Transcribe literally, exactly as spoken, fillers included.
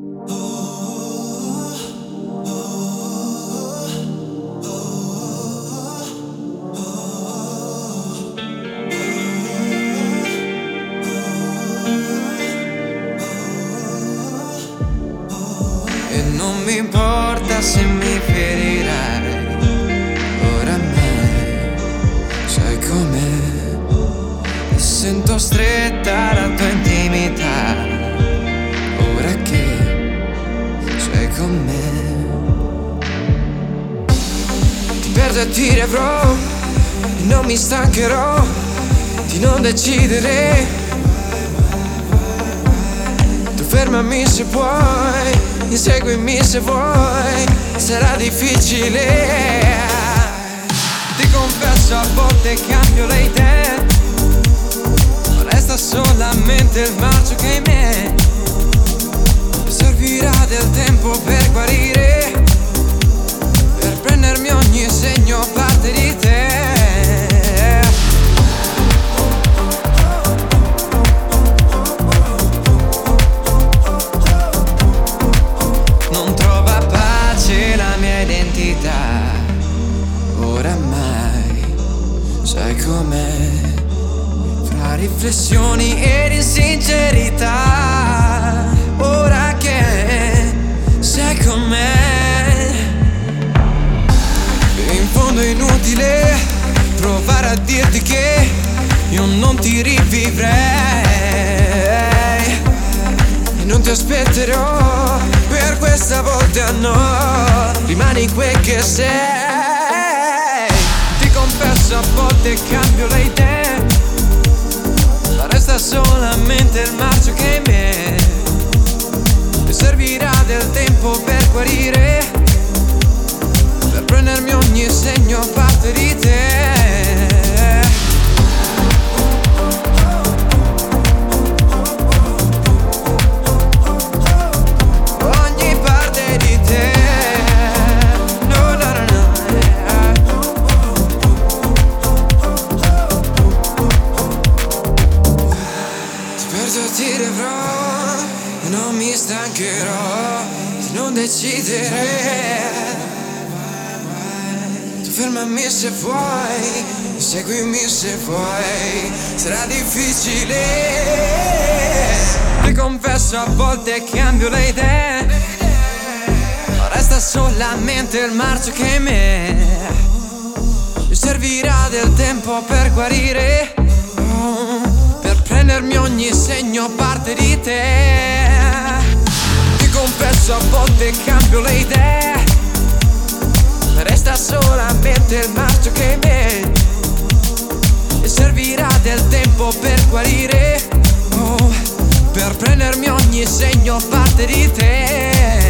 E non mi importa se mi ferirai, oramai sai com'è. E sento stretta la tua intimità, ora che sei con me. Ti perdo e ti riavrò, e non mi stancherò di non decidere. Tu fermami se puoi, inseguimi se vuoi, sarà difficile. Ti confesso, a volte cambio le idee, ma resta solamente il marcio che in me. Servirà del tempo per guarire, per prendermi ogni segno parte di te. Oramai sai com'è, fra riflessioni ed insincerità, ora che sai com'è. In fondo è inutile provare a dirti che io non ti rivivrei, e non ti aspetterò per questa volta, no, rimani quel che sei. Confesso, a volte cambio le idee, ma resta solamente il marcio che in me. Mi servirà del tempo per guarire, per prendermi ogni segno parte di te. Ogni parte di te. Ti riavrò e non mi stancherò di non decidere. Tu fermami se vuoi, seguimi se vuoi, sarà difficile. Ti confesso, a volte cambio le idee, ma resta solamente il marcio che in me. Mi servirà del tempo per guarire, prendermi ogni segno parte di te. Ti confesso, a volte cambio le idee, ma resta solamente il marcio che in me. E servirà del tempo per guarire, oh, per prendermi ogni segno parte di te.